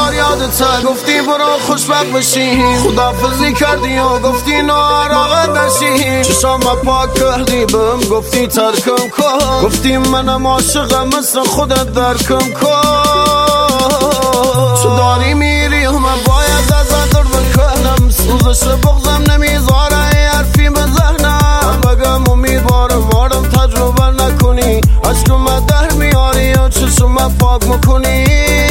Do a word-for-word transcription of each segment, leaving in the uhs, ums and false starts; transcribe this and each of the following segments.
بار یادت گفتی برو خوشبخت بشی، خدافزی کردی و گفتی ناراحت نشی. چشام پاک کردی بهم گفتی ترکم کن، گفتی منم عاشقم مثل خودت درکم کن. تو داری میری و من باید ازت دور بکنم، سوزش بغزم نمیذاره حرفی به ذهنم. بگم امیدوارم آدم تجربه نکنی، عشقم در میاری و چشم پاک میکنی.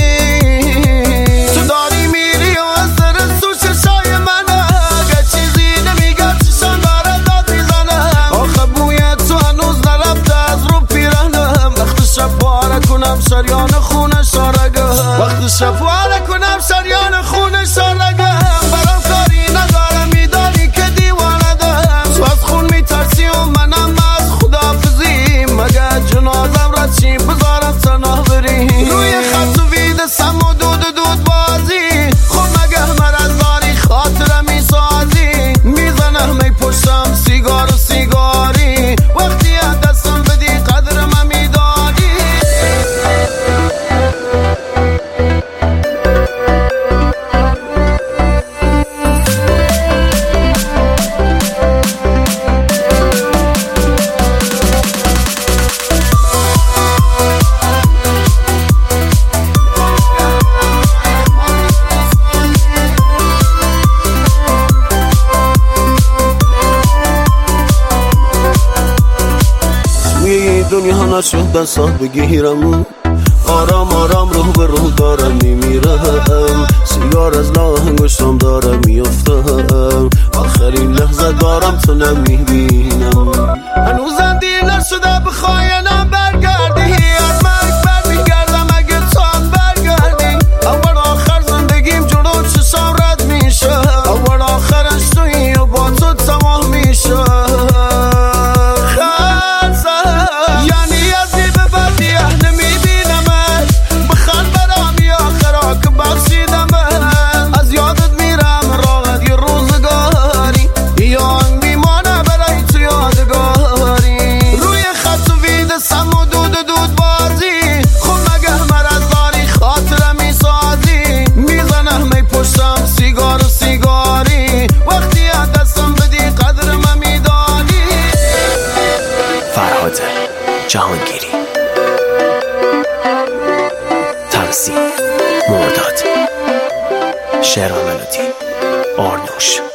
تو داری میری و از سر تو چشای منه، اگه چیزی نمیگم چشم داره داد میزنه. آخه بوی تو هنوز نرفته از رو پیرنم، وقت شب باره کنم شریان خونه شارگم، وقت شب باره کنم شریان خونه شارگم. برام کاری ندارم میدانی که دیوانه دم، تو از خون میترسی و منم از خدافزی. مگه جنازم را چی بذارم تنها بری، روی خط و وید سم و دود و دود بازی. خود مگه مرز داری خاطرم میسازی، میزنم می پشتم سیگار و سیگاری. وقتی از دستم بدی قدر من میدانی. دنیا نشد دستات بگیرم، آرام آرام روح به روح دارم میمیرم. سیگار از لاه انگشتم دارم میفتم، آخرین لحظه دارم تو نمیبینم. هنوزم دیر نشده بخواینم برگردی، از مرگ بر میگردم اگه تو هم برگردی. اول آخر زندگیم جلو چشم رد میشه، اول آخرش تویی و با تو تمام میشه. جهانگیری، تنظیم مرداد، شعر و ملودی آرنوش.